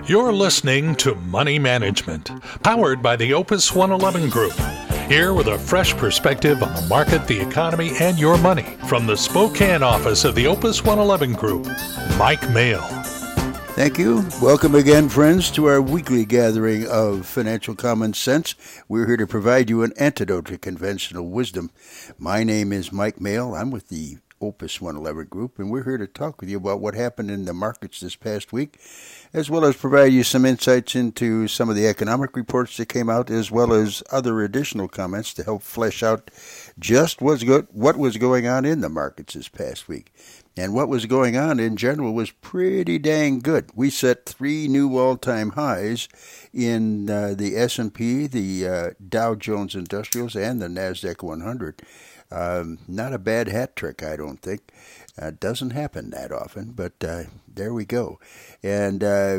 You're listening to Money Management, powered by the Opus 111 Group. Here with a fresh perspective on the market, the economy, and your money. From the Spokane office of the Opus 111 Group, Mike Mail. Thank you. Welcome again, friends, to our weekly gathering of Financial Common Sense. We're here to provide you an antidote to conventional wisdom. My name is Mike Mail. I'm with the Opus 111 Group, and we're here to talk with you about what happened in the markets this past week, as well as provide you some insights into some of the economic reports that came out, as well as other additional comments to help flesh out just what was going on in the markets this past week. And what was going on in general was pretty dang good. We set 3 new all-time highs in the S&P, the Dow Jones Industrials, and the NASDAQ 100. Not a bad hat trick, I don't think. Doesn't happen that often, but there we go. And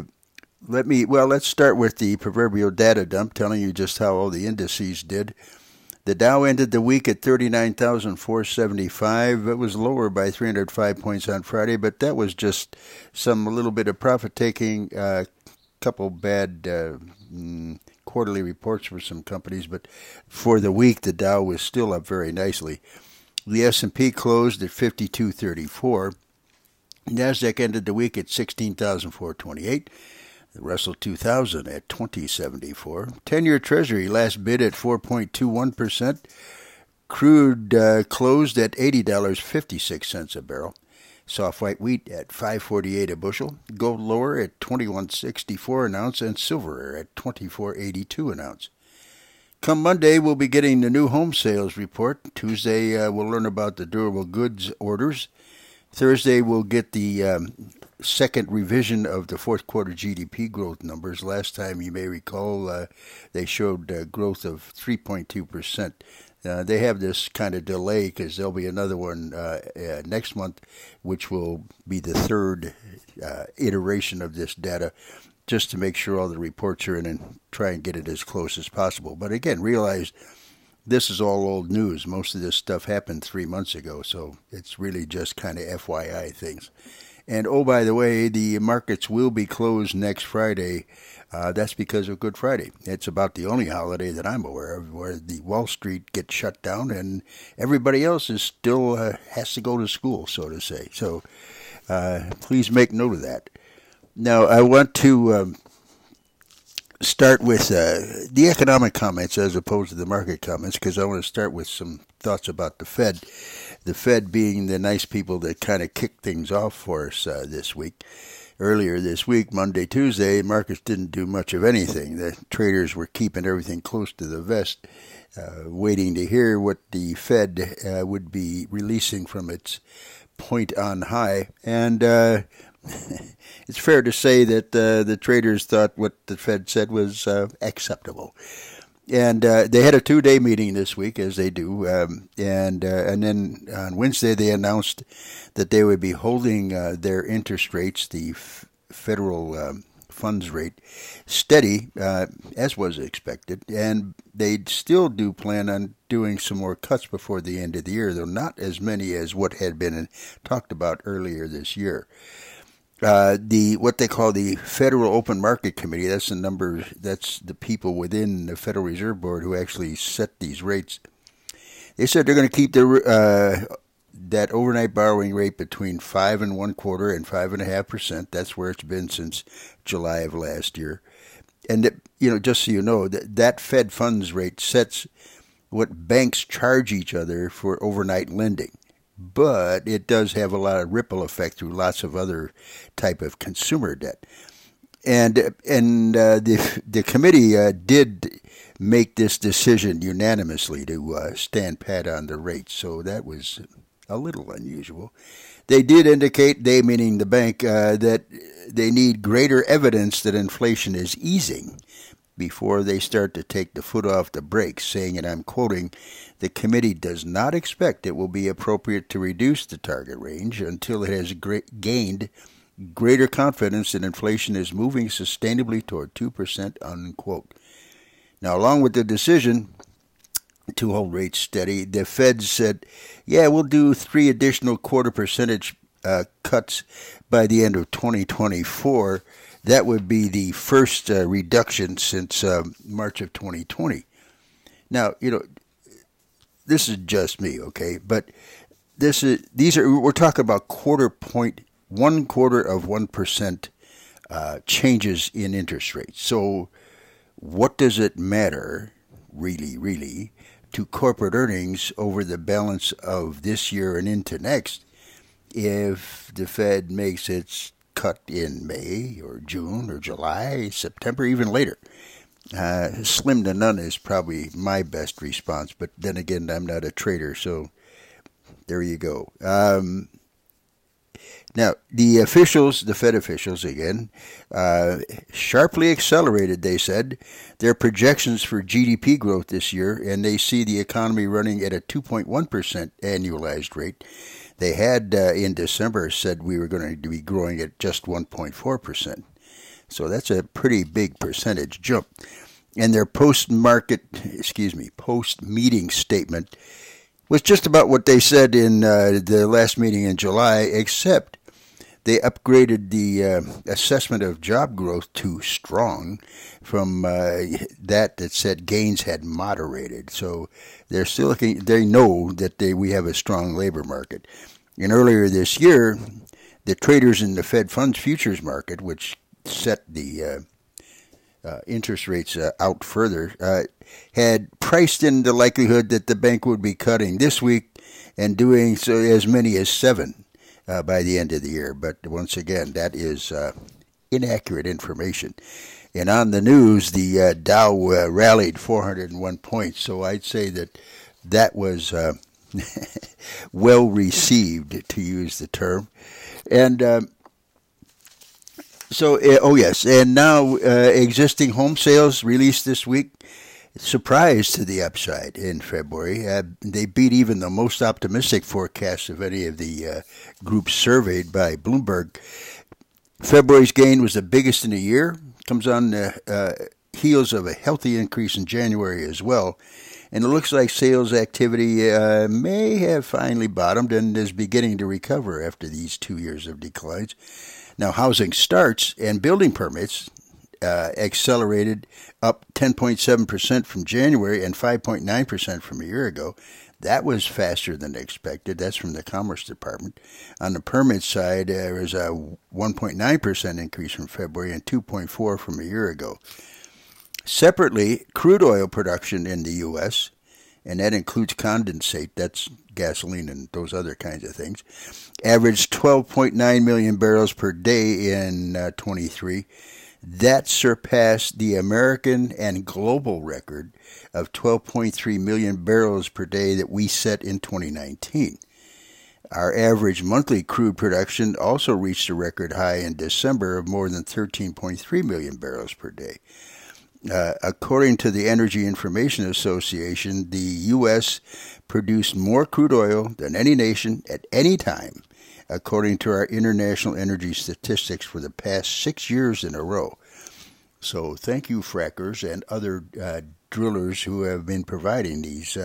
let's start with the proverbial data dump, telling you just how all the indices did. The Dow ended the week at 39,475. It was lower by 305 points on Friday, but that was just a little bit of profit taking, couple bad quarterly reports for some companies, but for the week the Dow was still up very nicely. The S&P closed at 5234. NASDAQ ended the week at 16,428. The Russell 2000 at 2074. 10-year Treasury last bid at 4.21%. Crude closed at $80.56 a barrel. Soft white wheat at $5.48 a bushel. Gold lower at $21.64 an ounce, and silver at $24.82 an ounce. Come Monday, we'll be getting the new home sales report. Tuesday, we'll learn about the durable goods orders. Thursday, we'll get the second revision of the fourth quarter GDP growth numbers. Last time, you may recall, they showed growth of 3.2%. They have this kind of delay because there'll be another one next month, which will be the third iteration of this data, just to make sure all the reports are in and try and get it as close as possible. But again, realize this is all old news. Most of this stuff happened 3 months ago, so it's really just kind of FYI things. And oh, by the way, the markets will be closed next Friday. That's because of Good Friday. It's about the only holiday that I'm aware of where the Wall Street gets shut down and everybody else is still has to go to school, so to say. So please make note of that. Now, I want to start with the economic comments as opposed to the market comments, because I want to start with some thoughts about the Fed. The Fed being the nice people that kind of kicked things off for us this week. Earlier this week, Monday, Tuesday, markets didn't do much of anything. The traders were keeping everything close to the vest, waiting to hear what the Fed would be releasing from its point on high. And it's fair to say that the traders thought what the Fed said was acceptable. And they had a 2-day meeting this week, as they do, and then on Wednesday they announced that they would be holding their interest rates, the federal funds rate, steady, as was expected, and they still do plan on doing some more cuts before the end of the year, though not as many as what had been talked about earlier this year. What they call the Federal Open Market Committee, that's the people within the Federal Reserve Board who actually set these rates. They said they're going to keep that overnight borrowing rate between 5.25% and 5.5%. That's where it's been since July of last year. And just so you know, that Fed funds rate sets what banks charge each other for overnight lending. But it does have a lot of ripple effect through lots of other type of consumer debt. And the committee did make this decision unanimously to stand pat on the rates, so that was a little unusual. They did indicate, they meaning the bank, that they need greater evidence that inflation is easing before they start to take the foot off the brakes, saying, and I'm quoting, the committee does not expect it will be appropriate to reduce the target range until it has gained greater confidence that inflation is moving sustainably toward 2%, unquote. Now, along with the decision to hold rates steady, the Fed said, we'll do 3 additional quarter percentage cuts by the end of 2024. that would be the first reduction since March of 2020. Now, this is just me, okay? But we're talking about 0.25% changes in interest rates. So what does it matter, really, to corporate earnings over the balance of this year and into next if the Fed makes its cut in May or June or July, September, even later? Slim to none is probably my best response, but then again, I'm not a trader, so there you go. Now, the Fed officials again, sharply accelerated, they said, their projections for GDP growth this year, and they see the economy running at a 2.1% annualized rate. They had, in December, said we were going to be growing at just 1.4%. So that's a pretty big percentage jump. And their post-meeting statement was just about what they said in the last meeting in July, except they upgraded the assessment of job growth to strong from that said gains had moderated. So they're still looking. They know that we have a strong labor market. And earlier this year, the traders in the Fed funds futures market, which set the interest rates out further, had priced in the likelihood that the bank would be cutting this week and doing so as many as 7 by the end of the year. But once again, that is inaccurate information. And on the news, the Dow rallied 401 points. So I'd say that was well received, to use the term. And and now existing home sales released this week. Surprise to the upside in February. They beat even the most optimistic forecasts of any of the groups surveyed by Bloomberg. February's gain was the biggest in a year. Comes on the heels of a healthy increase in January as well. And it looks like sales activity may have finally bottomed and is beginning to recover after these 2 years of declines. Now, housing starts and building permits accelerated up 10.7% from January and 5.9% from a year ago. That was faster than expected. That's from the Commerce Department. On the permit side, there was a 1.9% increase from February and 2.4% from a year ago. Separately, crude oil production in the U.S., and that includes condensate, that's gasoline and those other kinds of things, averaged 12.9 million barrels per day in 23. That surpassed the American and global record of 12.3 million barrels per day that we set in 2019. Our average monthly crude production also reached a record high in December of more than 13.3 million barrels per day. According to the Energy Information Association, the U.S. produced more crude oil than any nation at any time, according to our international energy statistics for the past 6 years in a row. So thank you, frackers and other drillers who have been providing these,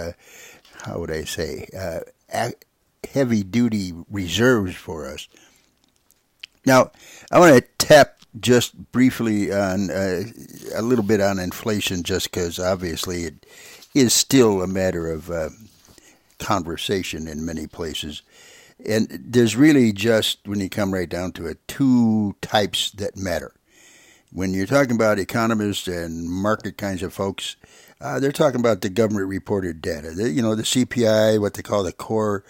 heavy-duty reserves for us. Now, I want to tap just briefly on a little bit on inflation, just because obviously it is still a matter of conversation in many places. And there's really just, when you come right down to it, 2 types that matter. When you're talking about economists and market kinds of folks, they're talking about the government reported data. The CPI, what they call the core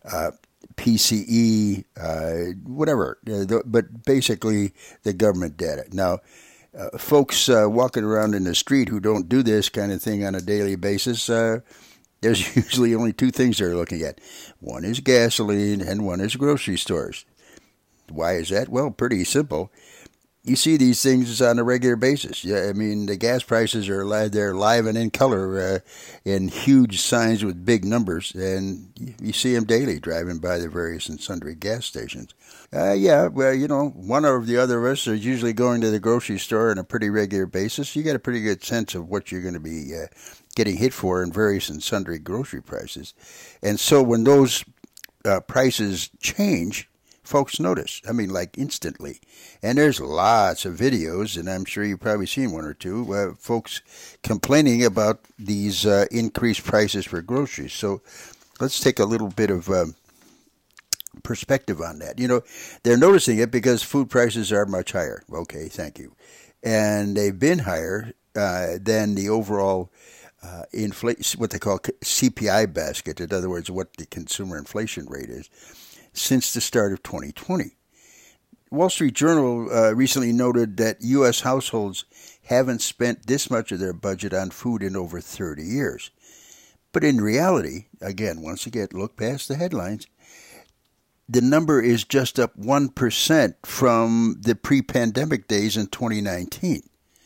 PCE, whatever, but basically the government data. Now, folks walking around in the street who don't do this kind of thing on a daily basis, there's usually only 2 things they're looking at. One is gasoline and one is grocery stores. Why is that? Well, pretty simple. You see these things on a regular basis. Yeah, I mean, the gas prices are they're live and in color in huge signs with big numbers, and you see them daily driving by the various and sundry gas stations. One or the other of us are usually going to the grocery store on a pretty regular basis. You get a pretty good sense of what you're going to be getting hit for in various and sundry grocery prices. And so when those prices change folks notice. I mean, like instantly. And there's lots of videos, and I'm sure you've probably seen one or two, folks complaining about these increased prices for groceries. So let's take a little bit of perspective on that. They're noticing it because food prices are much higher. Okay, thank you. And they've been higher than the overall what they call CPI basket, in other words, what the consumer inflation rate is, since the start of 2020. Wall Street Journal recently noted that U.S. households haven't spent this much of their budget on food in over 30 years. But in reality, again, once again, look past the headlines, the number is just up 1% from the pre-pandemic days in 2019.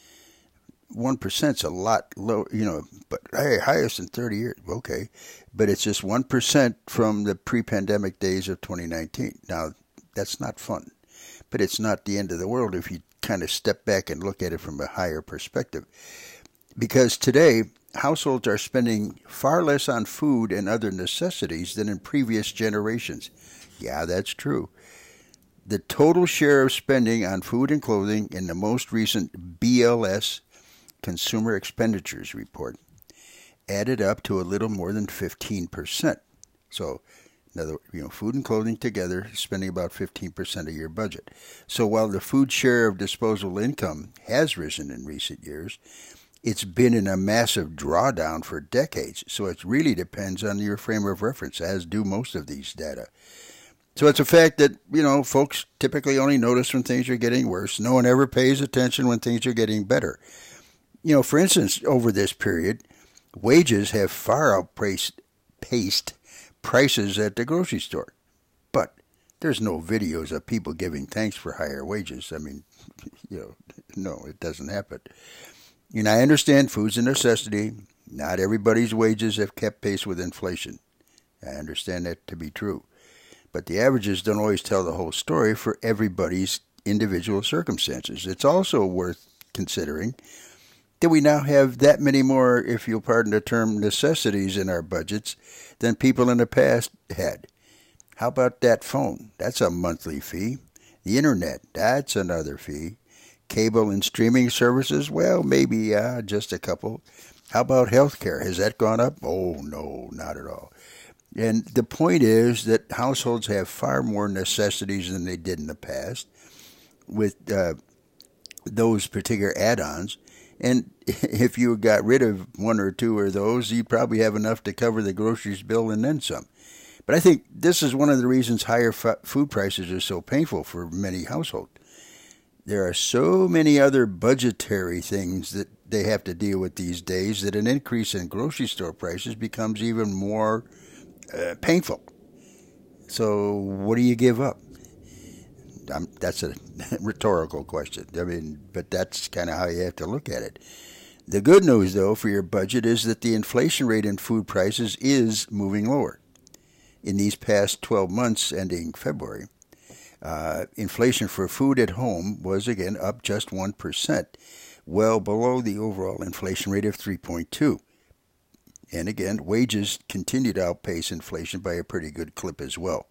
1% is a lot low, but hey, highest in 30 years. Okay. But it's just 1% from the pre-pandemic days of 2019. Now, that's not fun, but it's not the end of the world if you kind of step back and look at it from a higher perspective. Because today, households are spending far less on food and other necessities than in previous generations. Yeah, that's true. The total share of spending on food and clothing in the most recent BLS Consumer Expenditures Report added up to a little more than 15%. So, food and clothing together, spending about 15% of your budget. So while the food share of disposable income has risen in recent years, it's been in a massive drawdown for decades. So it really depends on your frame of reference, as do most of these data. So it's a fact that, folks typically only notice when things are getting worse. No one ever pays attention when things are getting better. For instance, over this period, wages have far outpaced prices at the grocery store. But there's no videos of people giving thanks for higher wages. I mean, no, it doesn't happen. I understand food's a necessity. Not everybody's wages have kept pace with inflation. I understand that to be true. But the averages don't always tell the whole story for everybody's individual circumstances. It's also worth considering that we now have that many more, if you'll pardon the term, necessities in our budgets than people in the past had. How about that phone? That's a monthly fee. The internet, that's another fee. Cable and streaming services, well, maybe just a couple. How about healthcare? Has that gone up? Oh, no, not at all. And the point is that households have far more necessities than they did in the past with those particular add-ons. And if you got rid of one or two of those, you'd probably have enough to cover the groceries bill and then some. But I think this is one of the reasons higher food prices are so painful for many households. There are so many other budgetary things that they have to deal with these days that an increase in grocery store prices becomes even more painful. So what do you give up? That's a rhetorical question. But that's kind of how you have to look at it. The good news, though, for your budget is that the inflation rate in food prices is moving lower. In these past 12 months ending February, inflation for food at home was, again, up just 1%, well below the overall inflation rate of 3.2%. And again, wages continue to outpace inflation by a pretty good clip as well.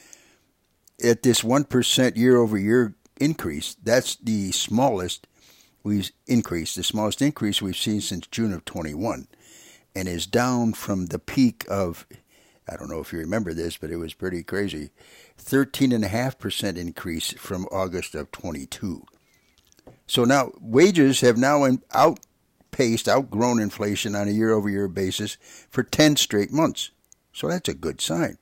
At this 1% year-over-year increase, that's the smallest increase we've seen since June of 21, and is down from the peak of, I don't know if you remember this, but it was pretty crazy, 13.5% increase from August of 22. So now wages have now outgrown inflation on a year-over-year basis for 10 straight months. So that's a good sign.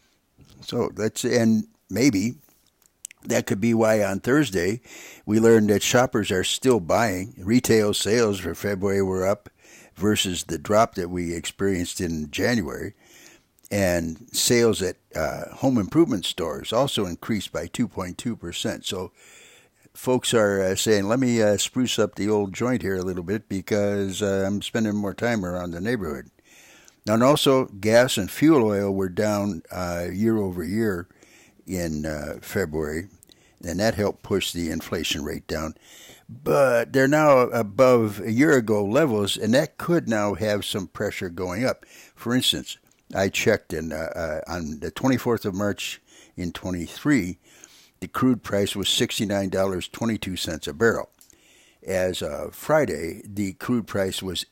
And maybe that could be why on Thursday we learned that shoppers are still buying. Retail sales for February were up versus the drop that we experienced in January. And sales at home improvement stores also increased by 2.2%. So folks are saying, let me spruce up the old joint here a little bit because I'm spending more time around the neighborhood. And also, gas and fuel oil were down year over year in February, and that helped push the inflation rate down. But they're now above a year ago levels, and that could now have some pressure going up. For instance, I checked on the 24th of March in 23, the crude price was $69.22 a barrel. As of Friday, the crude price was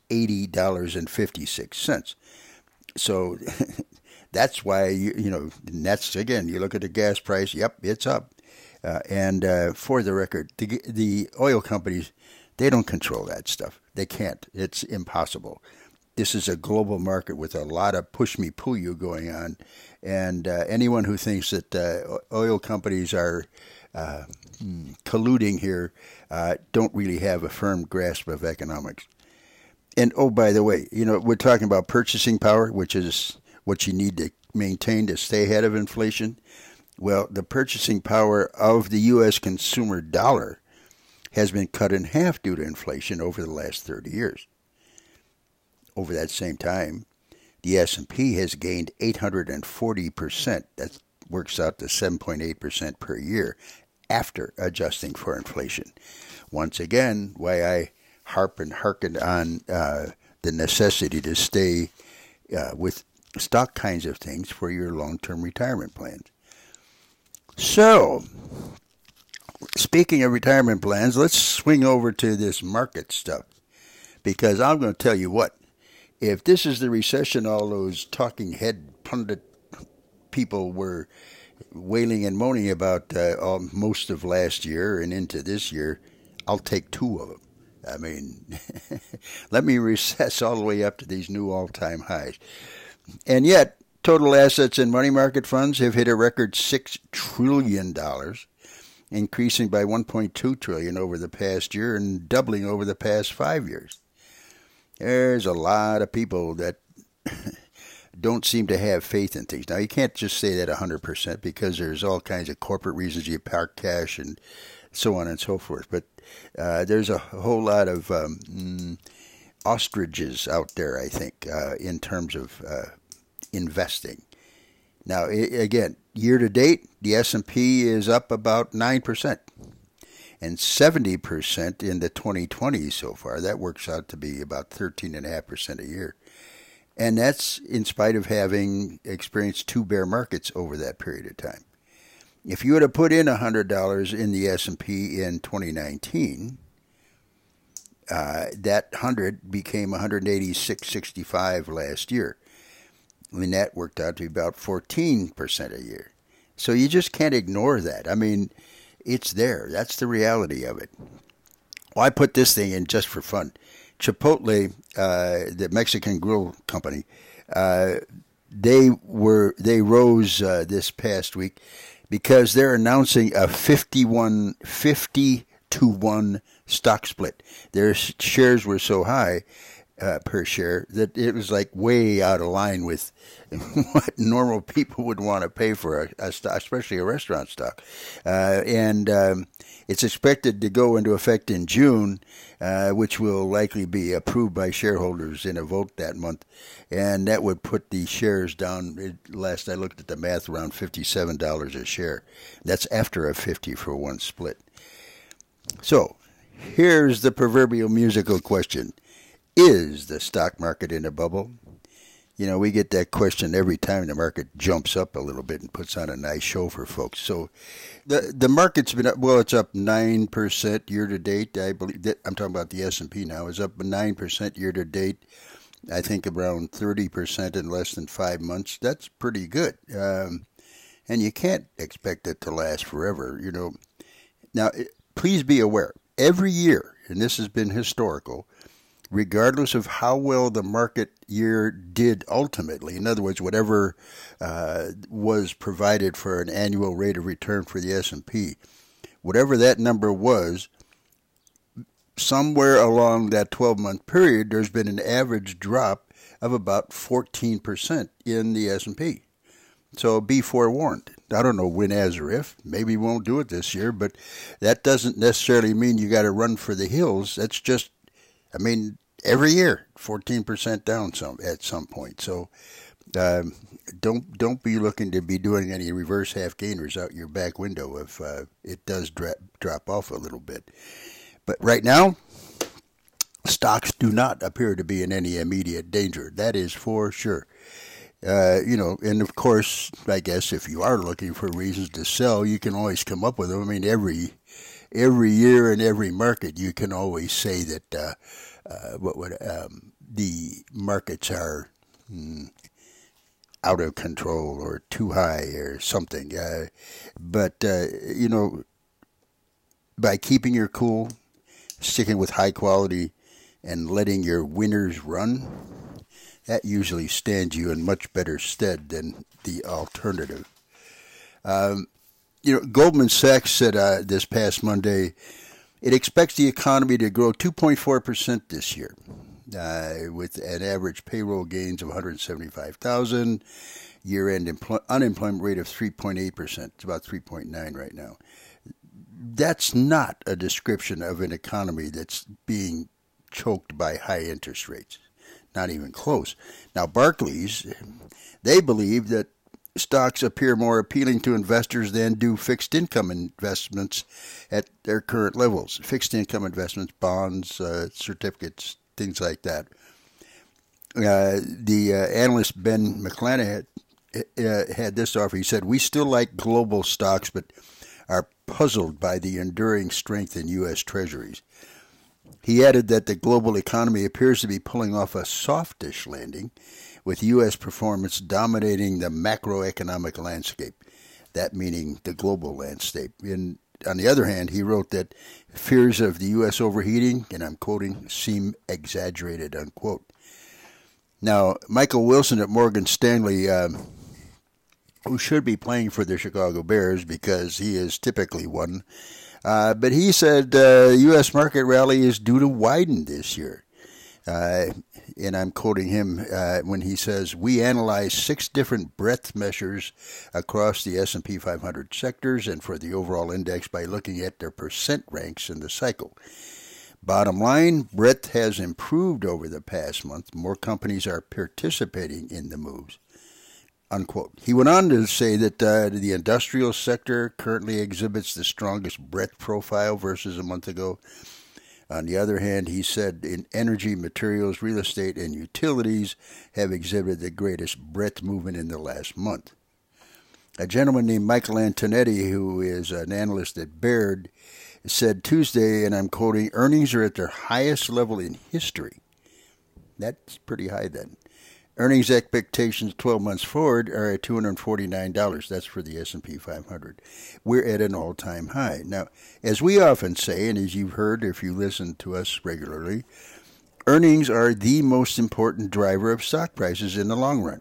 $80.56. So that's why, and that's, again, you look at the gas price, yep, it's up. And for the record, the oil companies, they don't control that stuff. They can't. It's impossible. This is a global market with a lot of push-me, pull-you going on. And anyone who thinks that oil companies are colluding here don't really have a firm grasp of economics. And, oh, by the way, we're talking about purchasing power, which is what you need to maintain to stay ahead of inflation. Well, the purchasing power of the U.S. consumer dollar has been cut in half due to inflation over the last 30 years. Over that same time, the S&P has gained 840%. That works out to 7.8% per year after adjusting for inflation. Once again, why I harken on the necessity to stay with stock kinds of things for your long-term retirement plans. So, speaking of retirement plans, let's swing over to this market stuff. Because I'm going to tell you what, if this is the recession all those talking head pundit people were wailing and moaning about most of last year and into this year, I'll take two of them. I mean, let me recess all the way up to these new all-time highs. And yet, total assets in money market funds have hit a record $6 trillion, increasing by $1.2 trillion over the past year and doubling over the past 5 years. There's a lot of people that don't seem to have faith in things. Now, you can't just say that 100% because there's all kinds of corporate reasons you park cash and so on and so forth. But there's a whole lot of ostriches out there, I think, in terms of investing. Now, again, year to date, the S&P is up about 9%. And 70% in the 2020s so far. That works out to be about 13.5% a year. And that's in spite of having experienced two bear markets over that period of time. If you would have put in $100 in the S&P in 2019, that 100 became 186.65 last year. And that worked out to be about 14% a year. So you just can't ignore that. I mean, it's there. That's the reality of it. Well, I put this thing in just for fun. Chipotle, the Mexican grill company, they rose this past week because they're announcing a 50-to-1 stock split. Their shares were so high per share that it was like way out of line with what normal people would want to pay for a stock, especially a restaurant stock. And it's expected to go into effect in June, which will likely be approved by shareholders in a vote that month. And that would put the shares down, last I looked at the math, around $57 a share. That's after a 50-for-1 split. So here's the proverbial musical question. Is the stock market in a bubble? We get that question every time the market jumps up a little bit and puts on a nice show for folks. So the market's been up, well, it's up 9% year to date. I believe that I'm talking about the S&P now. It's up 9% year to date. I think around 30% in less than 5 months. That's pretty good. And you can't expect it to last forever, Now, please be aware, every year, and this has been historical, regardless of how well the market year did ultimately, in other words, whatever was provided for an annual rate of return for the S&P, whatever that number was, somewhere along that 12-month period, there's been an average drop of about 14% in the S&P. So be forewarned. I don't know when, as, or if. Maybe we won't do it this year, but that doesn't necessarily mean you got to run for the hills. That's just, every year, 14% down at some point. So don't be looking to be doing any reverse half gainers out your back window if it does drop off a little bit. But right now, stocks do not appear to be in any immediate danger. That is for sure. And of course, I guess if you are looking for reasons to sell, you can always come up with them. I mean, every year in every market, you can always say that the markets are out of control or too high or something. But by keeping your cool, sticking with high quality, and letting your winners run, that usually stands you in much better stead than the alternative. Goldman Sachs said this past Monday it expects the economy to grow 2.4% this year, with an average payroll gains of 175,000, year-end unemployment rate of 3.8%. It's about 3.9 right now. That's not a description of an economy that's being choked by high interest rates. Not even close. Now, Barclays, they believe that stocks appear more appealing to investors than do fixed income investments at their current levels. Fixed income investments, bonds, certificates, things like that. The analyst Ben McClanahan had this offer. He said, "We still like global stocks, but are puzzled by the enduring strength in U.S. Treasuries." He added that the global economy appears to be pulling off a softish landing, with U.S. performance dominating the macroeconomic landscape, that meaning the global landscape. On the other hand, he wrote that fears of the U.S. overheating, and I'm quoting, seem exaggerated, unquote. Now, Michael Wilson at Morgan Stanley, who should be playing for the Chicago Bears because he is typically one, but he said U.S. market rally is due to widen this year. And I'm quoting him when he says, "We analyzed 6 different breadth measures across the S&P 500 sectors and for the overall index by looking at their percent ranks in the cycle. Bottom line, breadth has improved over the past month. More companies are participating in the moves." Unquote. He went on to say that the industrial sector currently exhibits the strongest breadth profile versus a month ago. On the other hand, he said in energy, materials, real estate, and utilities have exhibited the greatest breadth movement in the last month. A gentleman named Michael Antonetti, who is an analyst at Baird, said Tuesday, and I'm quoting, "Earnings are at their highest level in history." That's pretty high then. Earnings expectations 12 months forward are at $249. That's for the S&P 500. We're at an all-time high. Now, as we often say, and as you've heard if you listen to us regularly, earnings are the most important driver of stock prices in the long run.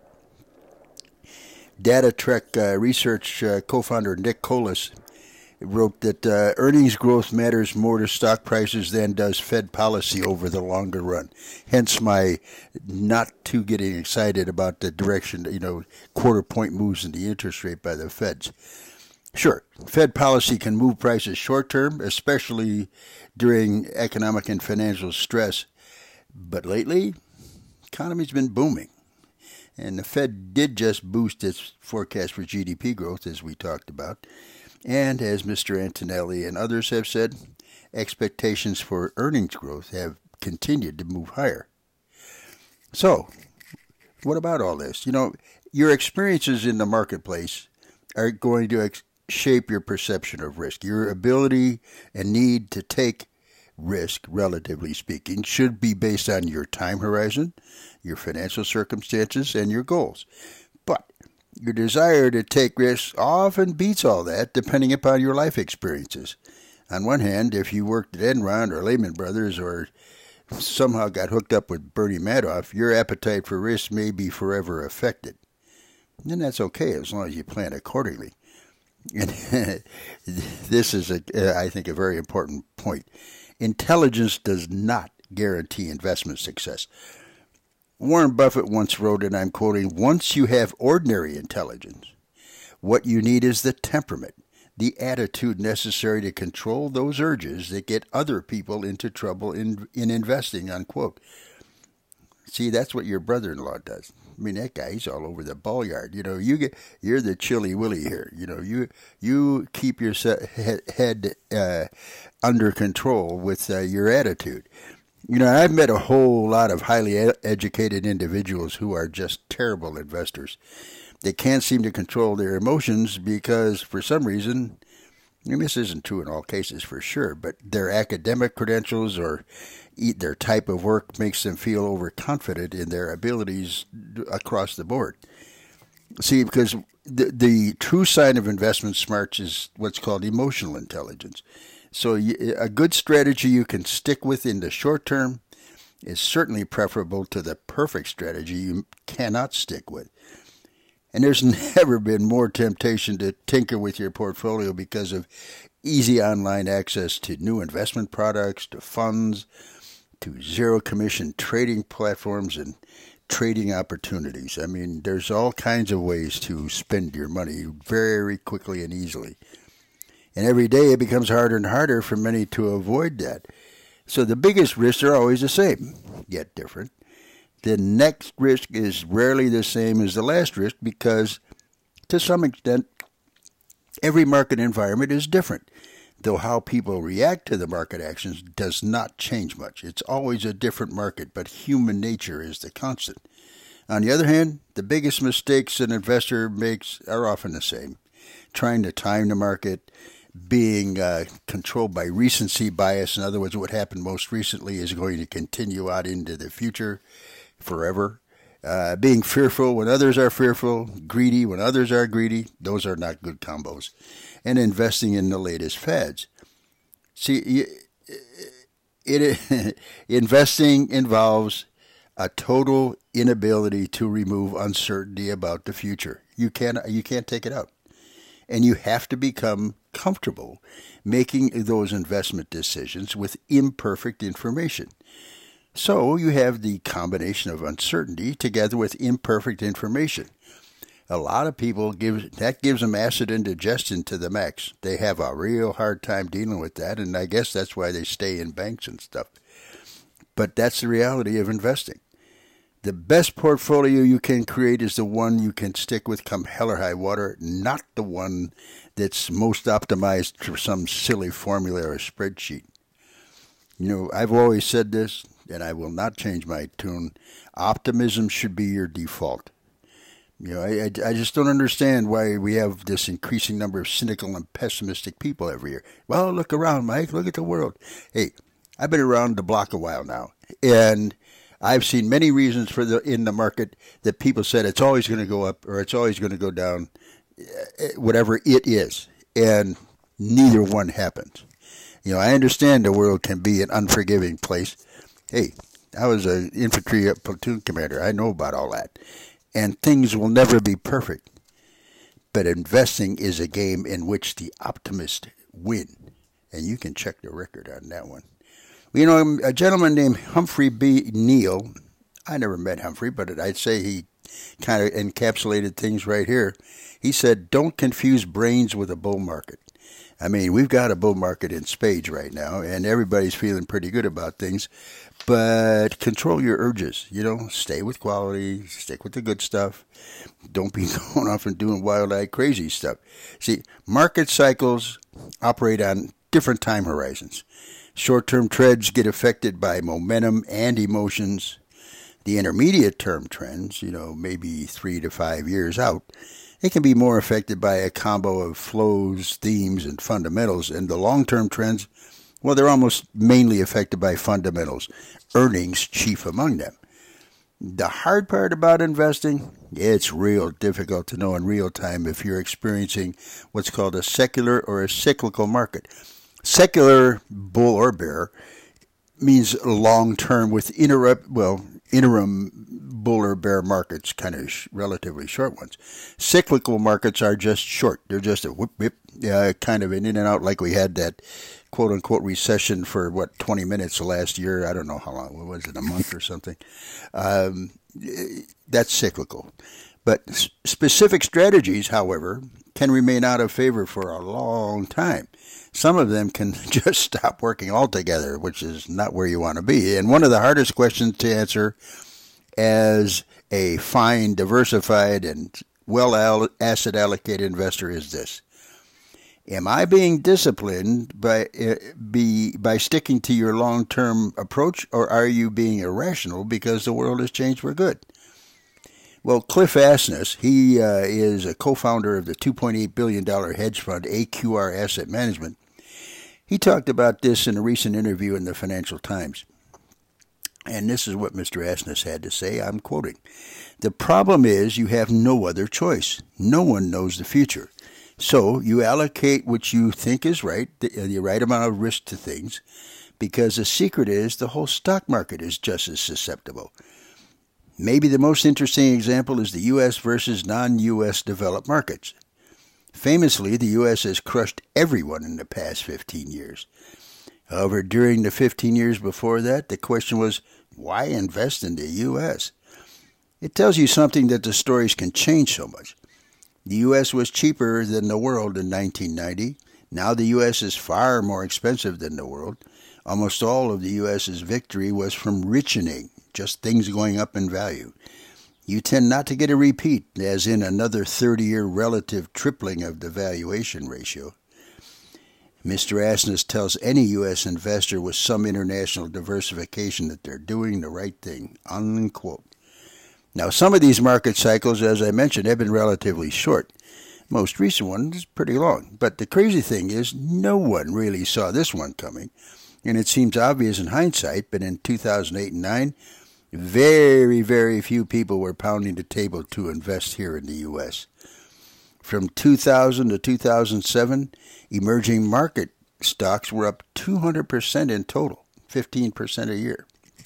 DataTrek Research co-founder Nick Colas wrote that earnings growth matters more to stock prices than does Fed policy over the longer run. Hence my not too getting excited about the direction, quarter point moves in the interest rate by the Feds. Sure, Fed policy can move prices short term, especially during economic and financial stress. But lately, the economy's been booming. And the Fed did just boost its forecast for GDP growth, as we talked about. And as Mr. Antonelli and others have said, expectations for earnings growth have continued to move higher. So, what about all this? Your experiences in the marketplace are going to shape your perception of risk. Your ability and need to take risk, relatively speaking, should be based on your time horizon, your financial circumstances, and your goals. But your desire to take risks often beats all that, depending upon your life experiences. On one hand, if you worked at Enron or Lehman Brothers or somehow got hooked up with Bernie Madoff, your appetite for risk may be forever affected. And that's okay as long as you plan accordingly. And this is, I think, a very important point. Intelligence does not guarantee investment success. Warren Buffett once wrote, and I'm quoting, "Once you have ordinary intelligence, what you need is the temperament, the attitude necessary to control those urges that get other people into trouble in investing," unquote. See, that's what your brother-in-law does. I mean, that guy, he's all over the ball yard. You're the chilly willy here. You keep your head under control with your attitude. I've met a whole lot of highly educated individuals who are just terrible investors. They can't seem to control their emotions because, for some reason, and this isn't true in all cases for sure, but their academic credentials or their type of work makes them feel overconfident in their abilities across the board. See, because the true sign of investment smarts is what's called emotional intelligence. So a good strategy you can stick with in the short term is certainly preferable to the perfect strategy you cannot stick with. And there's never been more temptation to tinker with your portfolio because of easy online access to new investment products, to funds, to zero commission trading platforms and trading opportunities. I mean, there's all kinds of ways to spend your money very quickly and easily. And every day it becomes harder and harder for many to avoid that. So the biggest risks are always the same, yet different. The next risk is rarely the same as the last risk because, to some extent, every market environment is different, though how people react to the market actions does not change much. It's always a different market, but human nature is the constant. On the other hand, the biggest mistakes an investor makes are often the same. Trying to time the market, being controlled by recency bias. In other words, what happened most recently is going to continue out into the future forever. Being fearful when others are fearful, greedy when others are greedy, those are not good combos. And investing in the latest fads. See, investing involves a total inability to remove uncertainty about the future. You can't take it out. And you have to become comfortable making those investment decisions with imperfect information. So you have the combination of uncertainty together with imperfect information. A lot of people gives them acid indigestion to the max. They have a real hard time dealing with that, and I guess that's why they stay in banks and stuff. But that's the reality of investing. The best portfolio you can create is the one you can stick with come hell or high water, not the one that's most optimized for some silly formula or spreadsheet. I've always said this, and I will not change my tune. Optimism should be your default. I just don't understand why we have this increasing number of cynical and pessimistic people every year. Well, look around, Mike. Look at the world. Hey, I've been around the block a while now, and I've seen many reasons in the market that people said it's always going to go up or it's always going to go down, whatever it is, and neither one happens. I understand the world can be an unforgiving place. Hey, I was an infantry platoon commander. I know about all that. And things will never be perfect. But investing is a game in which the optimists win. And you can check the record on that one. A gentleman named Humphrey B. Neal, I never met Humphrey, but I'd say he kind of encapsulated things right here. He said, don't confuse brains with a bull market. I mean, we've got a bull market in spades right now, and everybody's feeling pretty good about things. But control your urges, stay with quality, stick with the good stuff. Don't be going off and doing wild-eyed crazy stuff. See, market cycles operate on different time horizons. Short-term trends get affected by momentum and emotions. The intermediate-term trends, maybe 3 to 5 years out, it can be more affected by a combo of flows, themes, and fundamentals. And the long-term trends, well, they're almost mainly affected by fundamentals, earnings chief among them. The hard part about investing, it's real difficult to know in real time if you're experiencing what's called a secular or a cyclical market. Secular, bull or bear, means long-term with interim bull or bear markets, kind of relatively short ones. Cyclical markets are just short. They're just a whip, kind of an in and out, like we had that quote-unquote recession for, 20 minutes last year. I don't know how long. What was it, a month or something? That's cyclical. But specific strategies, however, can remain out of favor for a long time. Some of them can just stop working altogether, which is not where you want to be. And one of the hardest questions to answer as a fine, diversified, and well asset allocated investor is this. Am I being disciplined by sticking to your long-term approach, or are you being irrational because the world has changed for good? Well, Cliff Asness, he is a co-founder of the $2.8 billion hedge fund AQR Asset Management. He talked about this in a recent interview in the Financial Times. And this is what Mr. Asness had to say. I'm quoting. "The problem is you have no other choice. No one knows the future. So you allocate what you think is right, the right amount of risk to things, because the secret is the whole stock market is just as susceptible. Maybe the most interesting example is the U.S. versus non-U.S. developed markets. Famously, the U.S. has crushed everyone in the past 15 years. However, during the 15 years before that, the question was, why invest in the U.S.? It tells you something that the stories can change so much. The U.S. was cheaper than the world in 1990. Now the U.S. is far more expensive than the world. Almost all of the U.S.'s victory was from richening, just things going up in value. You tend not to get a repeat, as in another 30-year relative tripling of the valuation ratio. Mr. Asness tells any U.S. investor with some international diversification that they're doing the right thing," unquote. Now, some of these market cycles, as I mentioned, have been relatively short. Most recent one is pretty long. But the crazy thing is, no one really saw this one coming. And it seems obvious in hindsight, but in 2008 and 2009, very, very few people were pounding the table to invest here in the U.S. From 2000 to 2007, emerging market stocks were up 200% in total, 15% a year.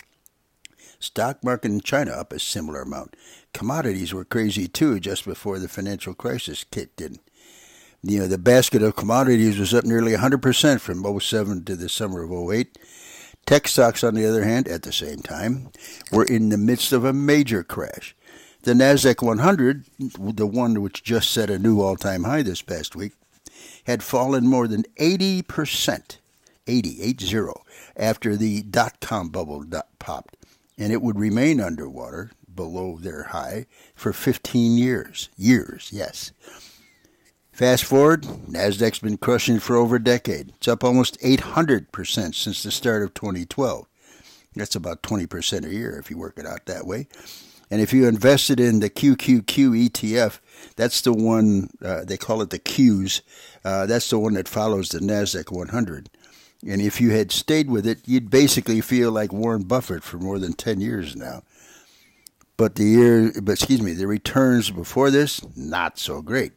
Stock market in China up a similar amount. Commodities were crazy too just before the financial crisis kicked in. The basket of commodities was up nearly 100% from 2007 to the summer of 2008. Tech stocks, on the other hand, at the same time, were in the midst of a major crash. The NASDAQ 100, the one which just set a new all-time high this past week, had fallen more than 80%, 80, after the dot-com bubble popped, and it would remain underwater, below their high, for 15 years. Yes. Fast forward, NASDAQ's been crushing for over a decade. It's up almost 800% since the start of 2012. That's about 20% a year if you work it out that way. And if you invested in the QQQ ETF, that's the one, they call it the Qs, that's the one that follows the NASDAQ 100. And if you had stayed with it, you'd basically feel like Warren Buffett for more than 10 years now. But the returns before this, not so great.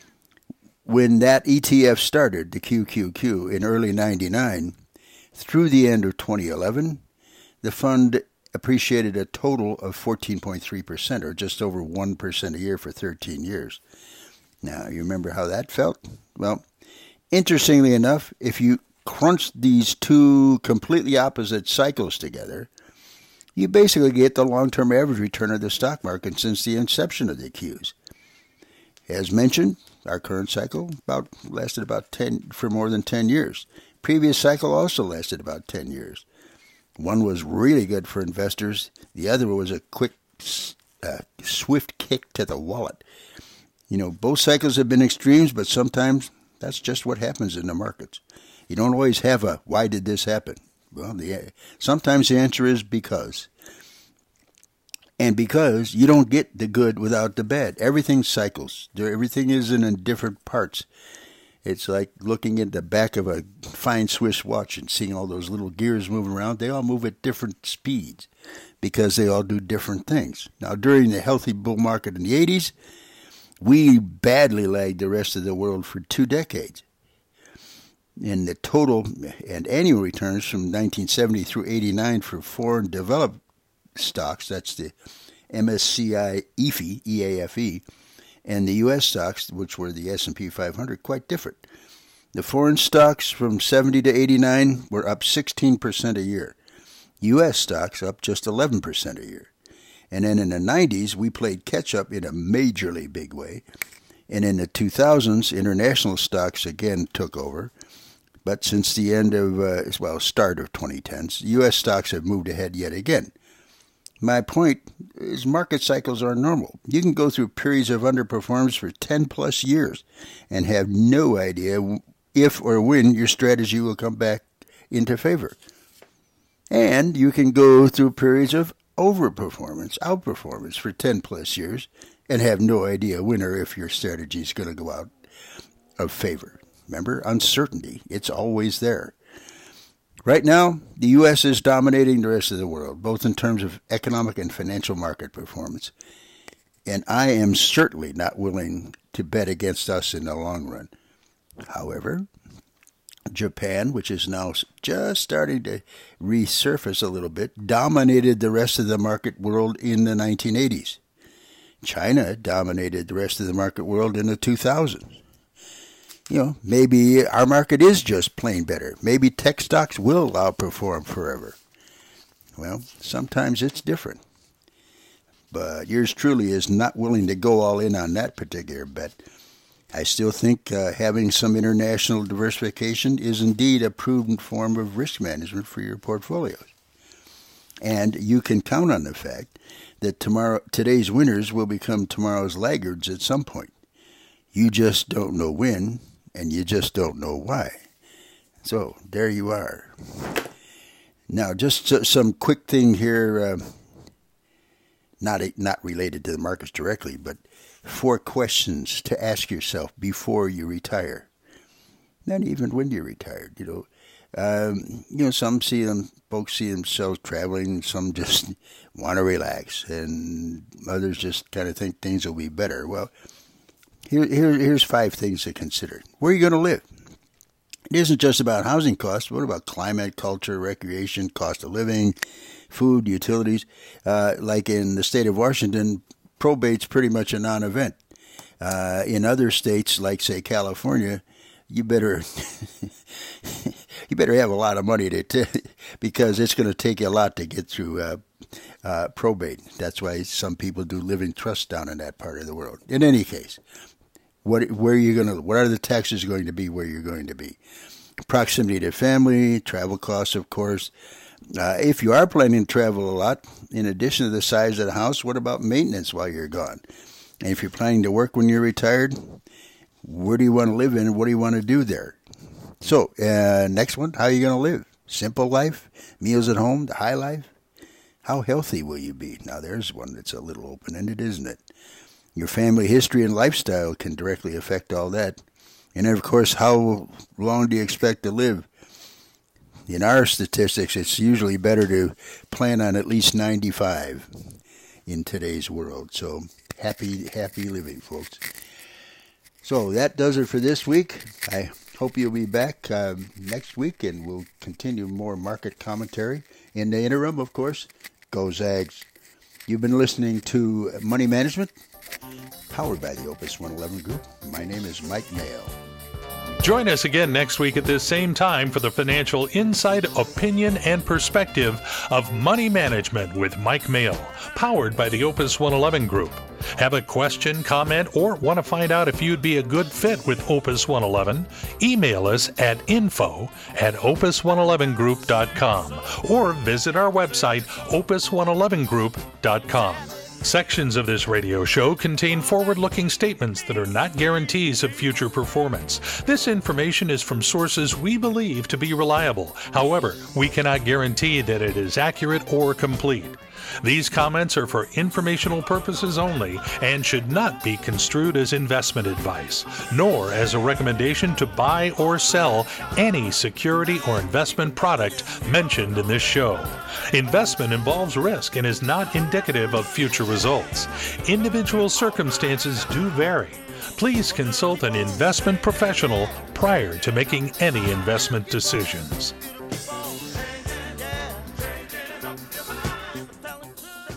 When that ETF started, the QQQ, in early 99, through the end of 2011, the fund appreciated a total of 14.3%, or just over 1% a year for 13 years. Now, you remember how that felt? Well, interestingly enough, if you crunch these two completely opposite cycles together, you basically get the long-term average return of the stock market since the inception of the Qs. As mentioned, our current cycle lasted for more than 10 years. Previous cycle also lasted about 10 years. One was really good for investors. The other was a quick, swift kick to the wallet. Both cycles have been extremes, but sometimes that's just what happens in the markets. You don't always have a, why did this happen? Well, sometimes the answer is because. And because you don't get the good without the bad. Everything cycles. Everything is in different parts. It's like looking at the back of a fine Swiss watch and seeing all those little gears moving around. They all move at different speeds because they all do different things. Now, during the healthy bull market in the 80s, we badly lagged the rest of the world for 2 decades. And the total and annual returns from 1970 through 89 for foreign developed stocks, that's the MSCI EAFE, EAFE, and the U.S. stocks, which were the S&P 500, quite different. The foreign stocks from 70 to 89 were up 16% a year. U.S. stocks up just 11% a year. And then in the 90s, we played catch-up in a majorly big way. And in the 2000s, international stocks again took over. But since the start of 2010s, U.S. stocks have moved ahead yet again. My point is market cycles are normal. You can go through periods of underperformance for 10 plus years and have no idea if or when your strategy will come back into favor. And you can go through periods of outperformance for 10 plus years and have no idea when or if your strategy is going to go out of favor. Remember, uncertainty, it's always there. Right now, the U.S. is dominating the rest of the world, both in terms of economic and financial market performance. And I am certainly not willing to bet against us in the long run. However, Japan, which is now just starting to resurface a little bit, dominated the rest of the market world in the 1980s. China dominated the rest of the market world in the 2000s. Maybe our market is just plain better. Maybe tech stocks will outperform forever. Well, sometimes it's different. But yours truly is not willing to go all in on that particular bet. I still think having some international diversification is indeed a prudent form of risk management for your portfolios. And you can count on the fact that today's winners will become tomorrow's laggards at some point. You just don't know when, and you just don't know why. So there you are. Now, just some quick thing here, not related to the markets directly, but 4 questions to ask yourself before you retire. Not even when you're retired, some folks see themselves traveling, some just want to relax, and others just kind of think things will be better. Well, here's 5 things to consider. Where are you going to live? It isn't just about housing costs. What about climate, culture, recreation, cost of living, food, utilities? Like in the state of Washington, probate's pretty much a non-event. In other states, like say California, you better have a lot of money because it's going to take you a lot to get through probate. That's why some people do living trusts down in that part of the world. In any case, what are the taxes going to be where you're going to be? Proximity to family, travel costs, of course. If you are planning to travel a lot, in addition to the size of the house, what about maintenance while you're gone? And if you're planning to work when you're retired, where do you want to live in and what do you want to do there? So, next one, how are you going to live? Simple life? Meals at home? The high life? How healthy will you be? Now, there's one that's a little open-ended, isn't it? Your family history and lifestyle can directly affect all that. And, of course, how long do you expect to live? In our statistics, it's usually better to plan on at least 95 in today's world. So, happy living, folks. So, that does it for this week. I hope you'll be back next week, and we'll continue more market commentary. In the interim, of course, go Zags. You've been listening to Money Management, powered by the Opus 111 Group. My name is Mike Mayo. Join us again next week at this same time for the financial insight, opinion, and perspective of Money Management with Mike Mayo, powered by the Opus 111 Group. Have a question, comment, or want to find out if you'd be a good fit with Opus 111? Email us at info@opus111group.com or visit our website, opus111group.com. Sections of this radio show contain forward-looking statements that are not guarantees of future performance. This information is from sources we believe to be reliable. However, we cannot guarantee that it is accurate or complete. These comments are for informational purposes only and should not be construed as investment advice, nor as a recommendation to buy or sell any security or investment product mentioned in this show. Investment involves risk and is not indicative of future results. Individual circumstances do vary. Please consult an investment professional prior to making any investment decisions.